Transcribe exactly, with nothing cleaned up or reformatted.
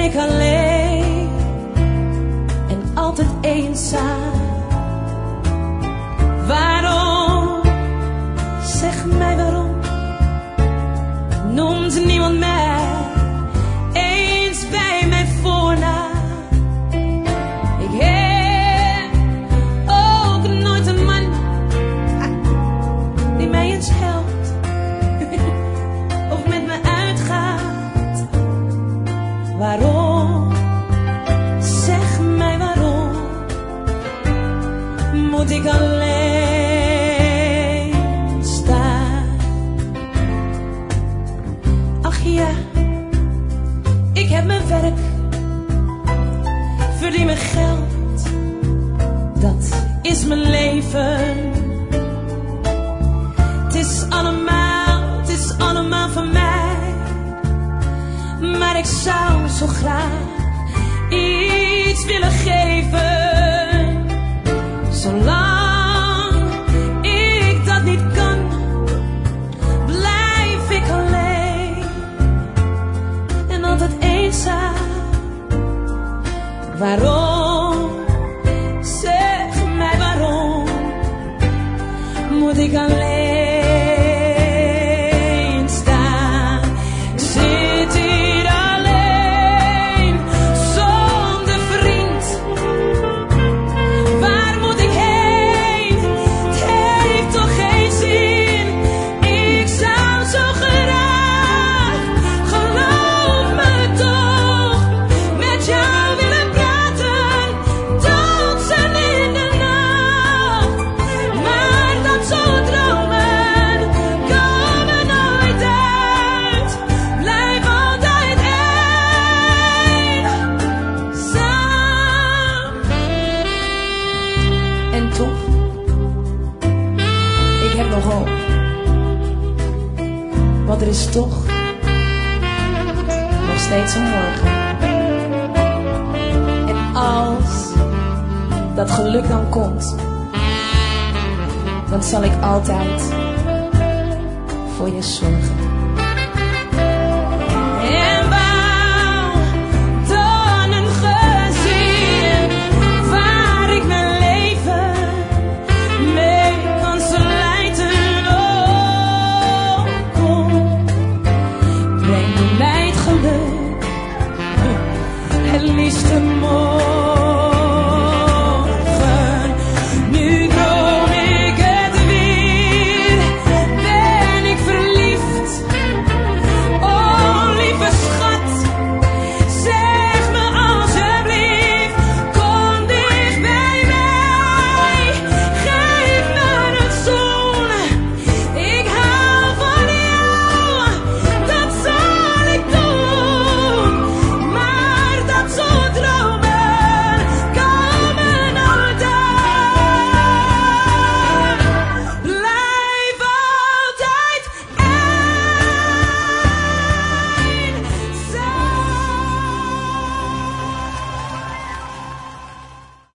ik alleen en altijd eenzaam. Waarom? Zeg mij waarom. Noemt niemand mij eens bij mijn voornaam. Ik heb ook nooit een man die mij eens helpt of met me uitgaat. Waarom? Zeg mij waarom. Moet ik alleen staan? Ach ja, ik heb mijn werk, verdien mijn geld, dat is mijn leven. Het is allemaal, het is allemaal van mij, maar ik zou zo graag iets willen geven. Zolang ik dat niet kan, blijf ik alleen en altijd eenzaam. Waarom? Zeg mij waarom. Moet ik alleen staan? Ik zit hier alleen, zonder vriend. Waar moet ik heen? Het heeft toch geen zin. Ik zou zo graag, geloof me toch, met jou willen praten, dansen in de nacht. Maar dat soort dromen komen nooit uit. Blijf altijd eenzaam. En toch, ik heb nog hoop. Want er is toch nog steeds een morgen. En als dat geluk dan komt, dan zal ik altijd voor je zorgen.